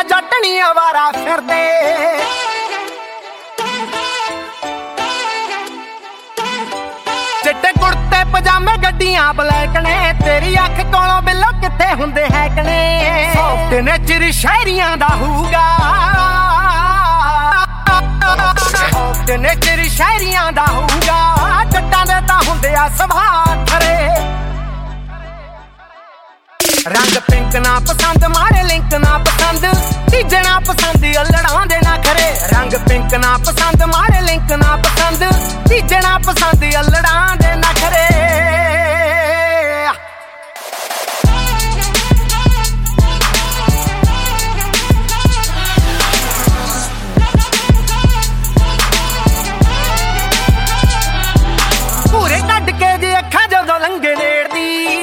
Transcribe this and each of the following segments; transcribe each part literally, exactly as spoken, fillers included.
ਜੱਟ ਨੀ ਅਵਾਰਾ ਫਿਰਦੇ ਚਿੱਟੇ ਕੁੜਤੇ ਪਜਾਮੇ ਗੱਡੀਆਂ ਬਲੈਕ ਨੇ ਤੇਰੀ ਅੱਖ ਕੋਲੋਂ ਬਿੱਲੋ ਕਿੱਥੇ ਹੁੰਦੇ ਹੈ ਕਨੇ ਸੌਫਟ ਨੇਚਰ ਸ਼ਾਇਰੀਆਂ ਦਾ ਹੋਊਗਾ ਸੌਫਟ ਨੇਚਰ ਸ਼ਾਇਰੀਆਂ ਦਾ ਹੋਊਗਾ ਜੱਟਾਂ ਦੇ ਤਾਂ ਹੁੰਦੇ ਆ ਸੁਭਾਅ ਖਰੇ ਰੰਗ ਪਿੰਕ ਨਾ ਪਸੰਦ ਮਾਰੇ ਲਿੰਕ ਨਾ ਪਸੰਦ ਤੀਜਣਾ ਪਸੰਦ ਅਲੜਾਂ ਦੇ ਨਾ ਖਰੇ ਰੰਗ ਪਿੰਕ ਨਾ ਪਸੰਦ ਮਾਰੇ ਲਿੰਕ ਨਾ ਪਸੰਦ ਤੀਜਣਾ ਪਸੰਦ ਅਲੜਾਂ ਦੇ ਨਾ ਖਰੇ ਪੂਰੇ ਕੱਢ ਕੇ ਜੇ ਅੱਖਾਂ ਜਦੋਂ ਲੰਘੇ ਨੇੜਦੀ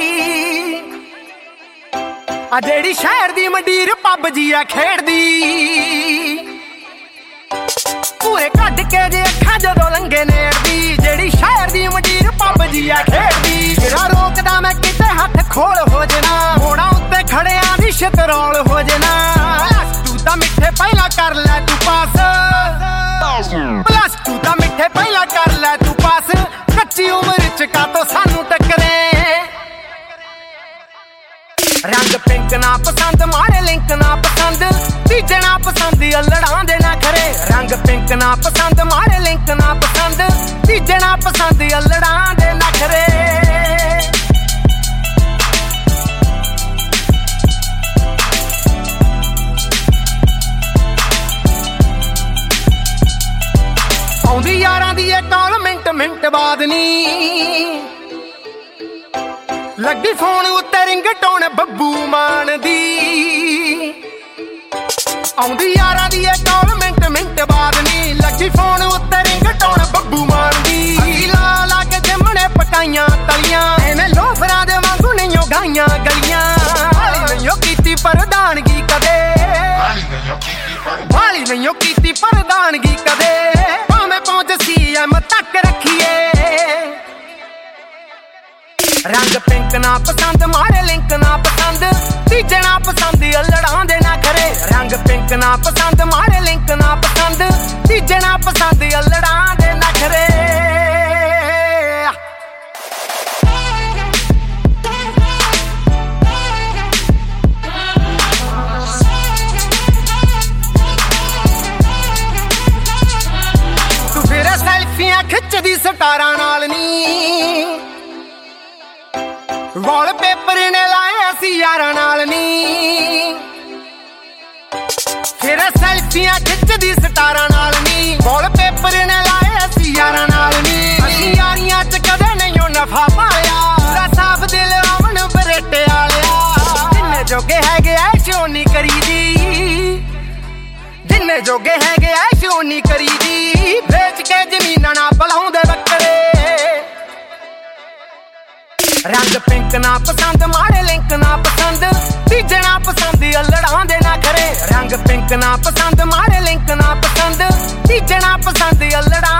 ਆ ਜਿਹੜੀ ਸ਼ਹਿਰ ਦੀ ਮੰਡੀਰ ਪੱਬ ਜੀ ਆ ਖੇਡਦੀ ਪੂਰੇ ਕੱਢ ਕੇ ਜੇ ਅੱਖਾਂ ਜਦੋਂ ਲੰਘੇ ਨੇੜਦੀ ਜਿਹੜੀ ਸ਼ਹਿਰ ਦੀ ਮੰਡੀਰ ਪੱਬ ਜੀ ਆ ਖੇਡਦੀ ਜਿਹੜਾ ਰੋਕਦਾ ਮੈਂ ਕਿਤੇ ਹੱਥ ਖੋਲ ਹੋ ਜਣਾ ਮੋੜਾਂ ਉੱਤੇ ਖੜਿਆਂ ਦੀ ਸ਼ਤਰੋਲ ਹੋ ਜਣਾ ਤੂੰ ਤਾਂ ਮਿੱਠੇ ਪਹਿਲਾਂ ਕਰ ਲੈ ਤੂੰ ਪਾਸ ਪਲੱਸ ਤੂੰ ਤਾਂ ਮਿੱਠੇ ਪਹਿਲਾਂ ਕਰ ਲੈ ਤੂੰ ਪਾਸ ਕੱਚੀ ਉਮਰ ਚ ਕਾਤੋਂ ਸਾਨੂੰ ਟੱਕਰੇ ਰੰਗ ਪਿੰਕ ਨਾ ਪਸੰਦ ਮਾਰੇ ਲਿੰਕ ਨਾ ਪਸੰਦ ਤੀਜਣਾ ਪਸੰਦ ਅਲੜਾਂ ਦੇ ਨਾ ਖਰੇ ਰੰਗ ਪਿੰਕ ਨਾ ਪਸੰਦ ਮਾਰੇ ਲਿੰਕ ਨਾ ਪਸੰਦ ਤੀਜਣਾ ਪਸੰਦ ਅਲੜਾਂ ਦੇ ਨਾ ਖਰੇ ਆਉਂਦੀ ਯਾਰਾਂ ਦੀ ਇਹ ਕਾਲ ਮਿੰਟ ਮਿੰਟ ਬਾਅਦ ਨੀ ਲੱਗੀ ਫੋਨ ਉੱਤੇ ਰਿੰਗਟੋਨ ਬੱਬੂ ਮਾਨ ਦੀ ਆਉਂਦੀ ਯਾਰਾਂ ਦੀ ਇਹ ਕਾਲ ਮਿੰਟ ਮਿੰਟ ਬਾਅਦ ਨੀ ਲੱਗੀ ਫੋਨ ਉੱਤੇ ਰਿੰਗਟੋਨ ਬੱਬੂ ਮਾਨ ਦੀ ਅਸੀਂ ਲਾ ਲਾ ਕੇ ਜੰਮਣੇ ਪਕਾਈਆਂ ਤਲੀਆਂ ਐਵੇਂ ਲੋਫਰਾਂ ਦੇ ਵਾਂਗੂ ਨਹੀਂਓ ਗਾਈਆਂ ਗਲੀਆਂ ਵਾਲੀ ਨਹੀਂਓ ਕੀਤੀ ਪ੍ਰਧਾਨਗੀ ਕਦੇ ਵਾਲੀ ਨਹੀਂਓ ਕੀਤੀ ਪ੍ਰਧਾਨਗੀ ਕਦੇ ਭਾਵੇਂ ਪਹੁੰਚ ਸੀ ਐਮ ਤੱਕ ਰੱਖੀਏ ਰੰਗ ਪਿੰਕ ਨਾ ਪਸੰਦ ਮਾਰੇ ਲਿੰਕ ਨਾ ਪਸੰਦ ਤੀਜਣਾ ਪਸੰਦ ਅਲੜਾਂ ਦੇ ਨਾ ਖਰੇ ਰੰਗ ਪਿੰਕ ਨਾ ਪਸੰਦ ਮਾਰੇ ਲਿੰਕ ਨਾ ਪਸੰਦ ਤੀਜਣਾ ਪਸੰਦ ਅਲੜਾਂ ਦੇ ਨਾ ਖਰੇ ਤੂੰ ਫਿਰ ਸੈਲਫੀਆਂ ਖਿੱਚਦੀ ਸਟਾਰਾਂ ਨਾਲ ਨੀ ਵਾਲ ਪੇਪਰ ਨੇ ਲਾਏ ਅਸੀਂ ਯਾਰਾਂ ਨਾਲ ਨੀ ਫਿਰ ਸੈਲਫੀਆਂ ਖਿੱਚਦੀ ਸਟਾਰਾਂ ਨਾਲ ਨੀ ਵਾਲ ਪੇਪਰ ਨੇ ਲਾਏ ਅਸੀਂ ਯਾਰਾਂ ਨਾਲ ਨੀ ਅਸੀਂ ਯਾਰੀਆਂ ਚ ਕਦੇ ਨਹੀਂ ਉਹ ਨਫਾ ਪਾਇਆ ਪੂਰਾ ਸਾਫ ਦਿਲ ਆਵਣ ਬਰੇਟੇ ਵਾਲਿਆ ਜਿੰਨੇ ਜੋਗੇ ਹੈਗੇ ਐ ਸ਼ੋਨੀ ਕਰੀਦੀ ਜਿੰਨੇ ਜੋਗੇ ਹੈਗੇ ਐ ਸ਼ੋਨੀ ਕਰੀਦੀ ਵੇਚ ਕੇ ਜ਼ਮੀਨਾਂ ਨਾ ਬਲਾਉਂਦੇ ਬੱਕਰੇ ਰੰਗ ਪਿੰਕ ਨਾ ਪਸੰਦ ਮਾਰੇ ਲਿੰਕ ਨਾ ਪਸੰਦ ਤੀਜਣਾ ਪਸੰਦ ਅਲੜਾਂ ਦੇ ਨਾ ਖਰੇ ਰੰਗ ਪਿੰਕ ਨਾ ਪਸੰਦ ਮਾਰੇ ਲਿੰਕ ਨਾ ਪਸੰਦ ਤੀਜਣਾ ਪਸੰਦ ਅਲੜਾਂ